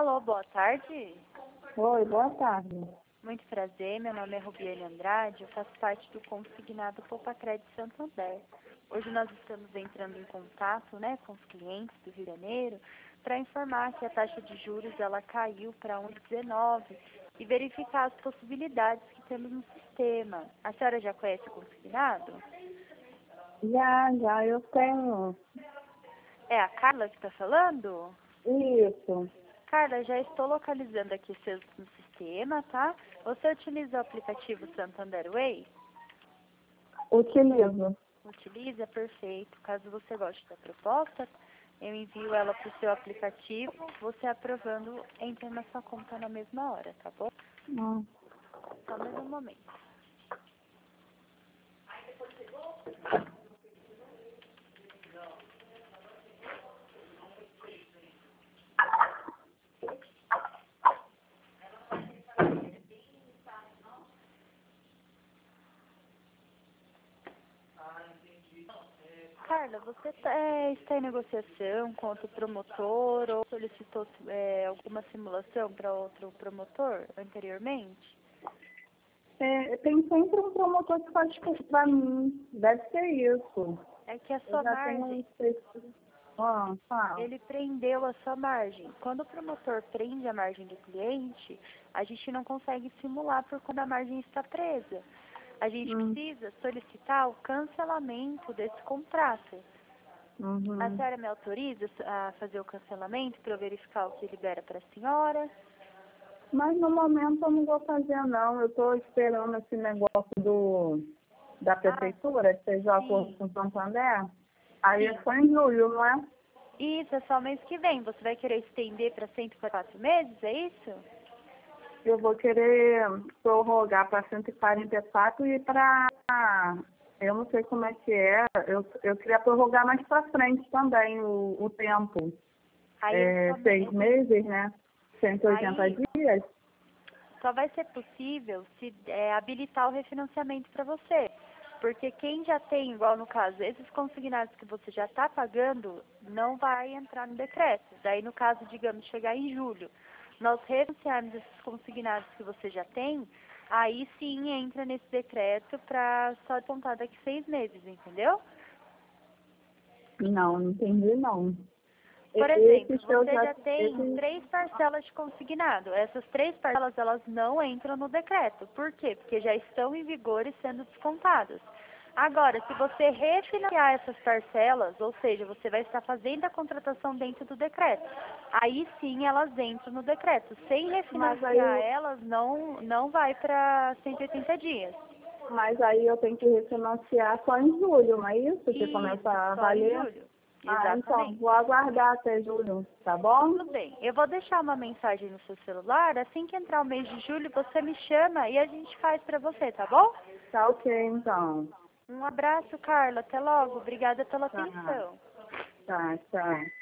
Alô, boa tarde. Oi, boa tarde. Muito prazer, meu nome é Rubiane Andrade, eu faço parte do consignado Poupa Crédito Santander. Hoje nós estamos entrando em contato, com os clientes do Rio de Janeiro para informar que a taxa de juros ela caiu para 1,19 e verificar as possibilidades que temos no sistema. A senhora já conhece o consignado? Já, eu tenho. É a Carla que está falando? Isso, Carla, já estou localizando aqui seus no sistema, tá? Você utiliza o aplicativo Santander Way? utilizo. Utiliza? Perfeito. Caso você goste da proposta, eu envio ela para o seu aplicativo. Você aprovando, entra na sua conta na mesma hora, tá bom? Hum. Só mais um momento. Carla, você está em negociação com outro promotor ou solicitou alguma simulação para outro promotor anteriormente? Tem sempre um promotor que faz curso pra mim. Deve ser isso. É que a Eu sua já tenho margem, um texto. Fala. ele prendeu a sua margem. Quando o promotor prende a margem do cliente, a gente não consegue simular por quando a margem está presa. A gente precisa solicitar o cancelamento desse contrato. A Uhum. senhora me autoriza a fazer o cancelamento para eu verificar o que libera para a senhora? Mas no momento eu não vou fazer não. Eu estou esperando esse negócio da Ah, prefeitura, que fez o acordo sim, com o Santander. Aí sim. foi em julho, não é? Isso, é só mês que vem. Você vai querer estender para 104 meses, é isso? Eu vou querer prorrogar para 144 e para. Eu não sei como é que é. Eu queria prorrogar mais para frente também o tempo. Aí, 6 meses, né? 180 aí dias. só vai ser possível se habilitar o refinanciamento para você. Porque quem já tem, igual no caso, esses consignados que você já está pagando, não vai entrar no decreto. Daí, no caso, digamos, chegar em julho, nós refinanciarmos esses consignados que você já tem, aí sim entra nesse decreto para só contar daqui 6 meses, entendeu? Não entendi não. Por exemplo, Esses que eu você já. já tem Esses, 3 parcelas de consignado. Essas 3 parcelas, elas não entram no decreto. Por quê? Porque já estão em vigor e sendo descontadas. Agora, se você refinanciar essas parcelas, ou seja, você vai estar fazendo a contratação dentro do decreto, aí sim elas entram no decreto. Sem mas aí, refinanciar elas, não vai para 180 dias. mas aí eu tenho que refinanciar só em julho, não é isso? Que começa Isso, a só em valer? julho. Ah, então, Exatamente. vou aguardar até julho, tá bom? Tudo bem. Eu vou deixar uma mensagem no seu celular. Assim que entrar o mês de julho, você me chama e a gente faz pra você, tá bom? Tá ok, então. Um abraço, Carla. Até logo. Obrigada pela Tá, atenção. tá, tchau.